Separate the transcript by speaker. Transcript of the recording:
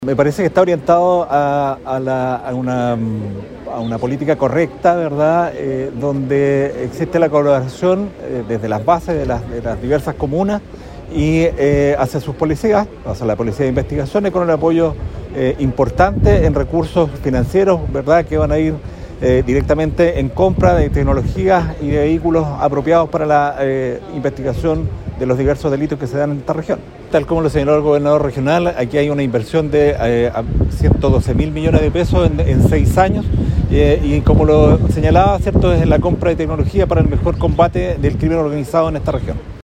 Speaker 1: Me parece que está orientado a una política correcta, ¿verdad? Donde existe la colaboración desde las bases de las diversas comunas y hacia sus policías, hacia la Policía de Investigaciones, con un apoyo importante en recursos financieros, ¿verdad? Que van a ir directamente en compra de tecnologías y de vehículos apropiados para la investigación de los diversos delitos que se dan en esta región. Tal como lo señaló el gobernador regional, aquí hay una inversión de 112.000 millones de pesos en 6 años y como lo señalaba, ¿cierto?, es la compra de tecnología para el mejor combate del crimen organizado en esta región.